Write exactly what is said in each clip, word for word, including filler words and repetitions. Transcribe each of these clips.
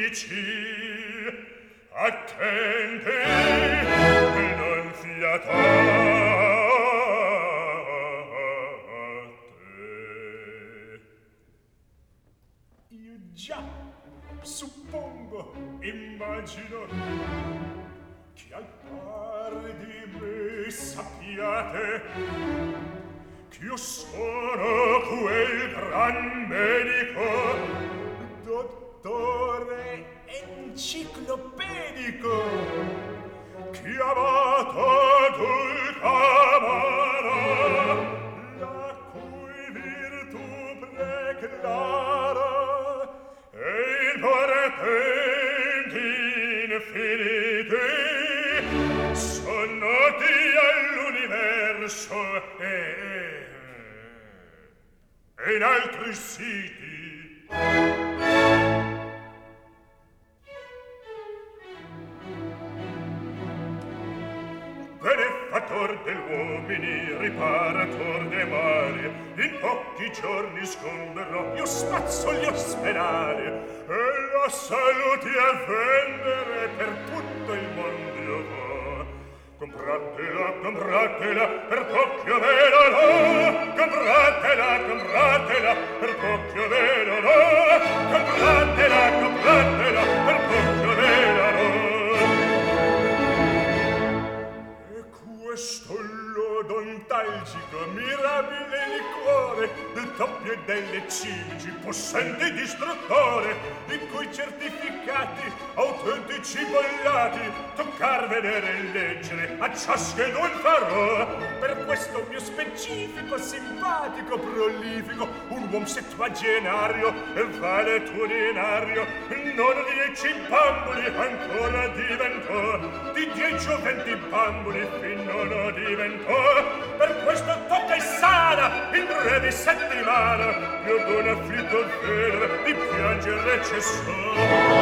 dici, attenti, non fiatate. Io già suppongo, immagino, che al par di me sappiate ch'io sono quel gran medico, dottore enciclopedico, chiamato Dulcamara, la cui virtù preclara e il portenti infiniti son noti all'universo e, e in altri siti. Benefattor degli uomini, riparator dei mali, in pochi giorni sgomberò io spazzoli ospedali e la salute a vendere per tutto il mondo io va. Compratela, compratela, per poco vero no, compratela, compratela, per poco vero no, compratela, compratela, per poco vero no. Questo l'odontalgico, mirabile liquore del toppio e delle cimici, possente distruttore, in cui certificati, autentici bollati, toccar vedere e leggere, a ciaschedun farò. Per questo mio specifico, simpatico, prolifico, un uom settuagenario e valetudinario, non dieci bamboli ancora diventò, di dieci o venti bamboli fin non lo diventò. Per questo tocca e sana in breve settimana più d'un afflitto vero di piangere cessò.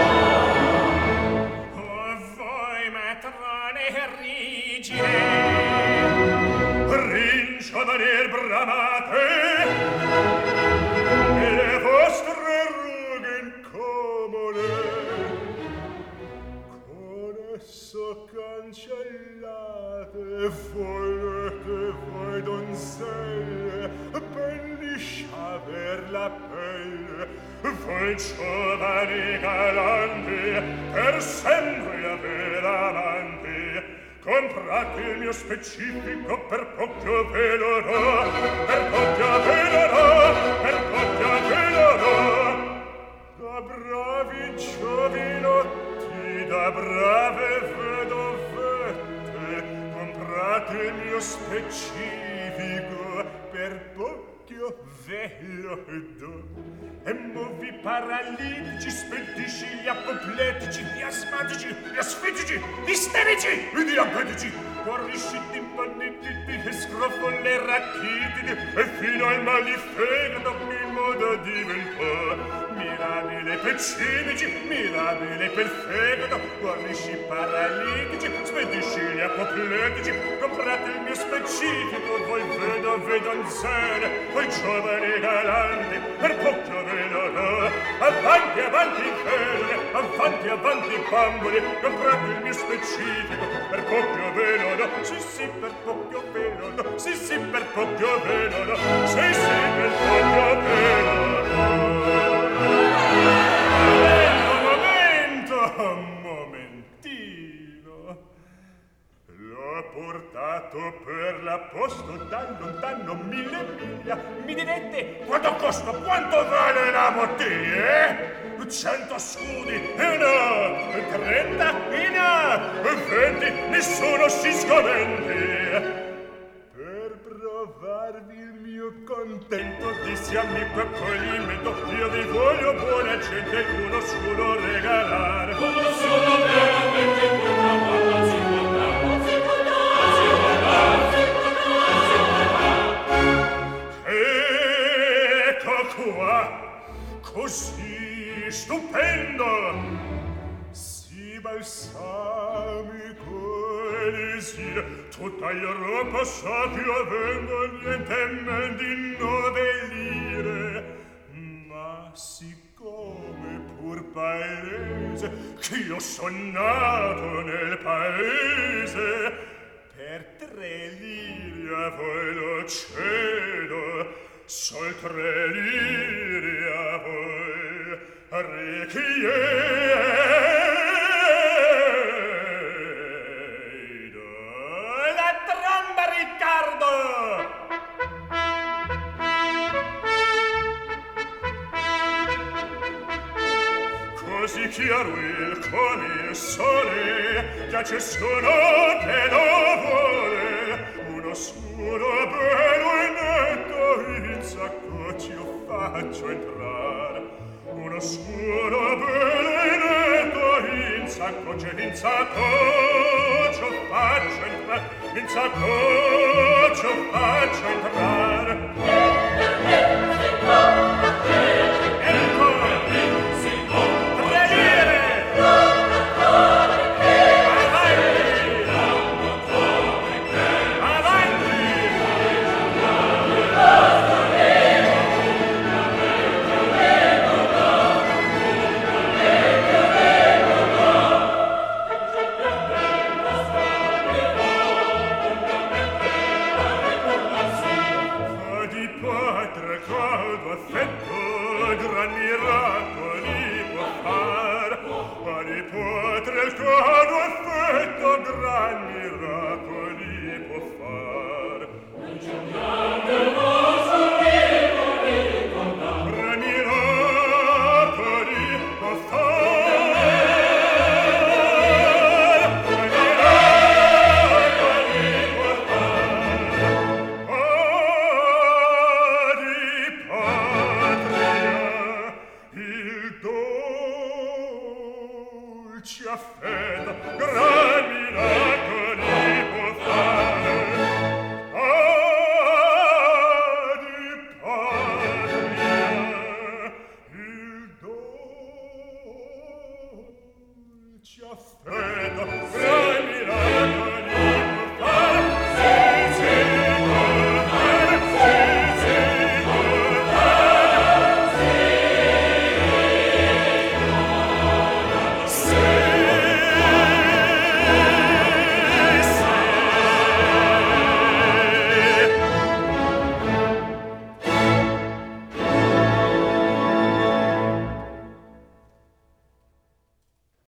Oh, voi matrone rigide, ringiovanir bramate, e le vostre rughe incomode con esso cancellate. Volete voi donzelle bellisci aver la pelle, voi giovani galanti per sempre aver amanti. Comprate il mio specifico per poco ve lo do, per poco ve lo do, per poco ve lo do. Da bravi giovinotti, da brave vedovette, comprate il mio specifico per poco ve lo do. E movi paralitici, spedisci gli apopletici, gli asmatici, gli asfitici, gli isterici, i diabetici, corrisci timpanititi e scrofole rachitidi e fino al mal di fegato in modo diventò. Mirabile per cimici, mirabile per fegato, guarisci paralitici, spedisci gli apopletici, comprate il mio specifico, voi vedo, vedonzelle, voi giovani galanti, per poco ve lo do. Avanti, avanti, felle, avanti, avanti, bamboli, comprate il mio specifico, per poco ve lo do. Sì, sì, per poco ve lo do, sì, sì, per poco ve lo do, sì, sì, per poco ve lo do. Un momentino, l'ho portato per la posta da lontano mille miglia. Mi direte quanto costa, quanto vale la bottiglia? Eh? Cento scudi, e no, trenta, e no, venti, nessuno si scomenti. Per provarvi il mio contento, dissi amico accoglimento, io vi voglio buona gente, uno solo regalare. Uno solo veramente buona, ma si può dare, non si può dare, si può dare, si può dare. Ecco qua, così stupendo, si balsamico elisir, tutta Europa sa che io vengo niente men di nove lire, ma siccome pur pur paese, ch'io son nato nel paese, per tre liri a voi lo cedo, sol tre liri a voi richiedo. La tromba, Riccardo! Così chiaro il come il sole, già c'è sono che lo vuole, uno solo bello e netto in saccoccio faccio entrar, uno solo bello e netto in saccoccio, in saccoccio faccio entrar, in saccoccio faccio entrar.